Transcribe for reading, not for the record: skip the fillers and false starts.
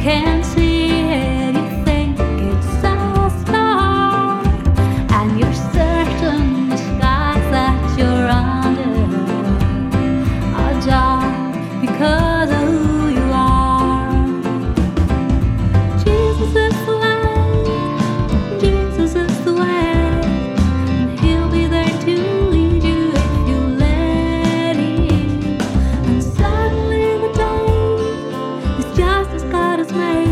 can't see it, you think it's so small, and you're certain the skies that you're under are dark because of who you are. Jesus is the light, Jesus is the way, and He'll be there to lead you if you let Him. And suddenly the day is just as God has made.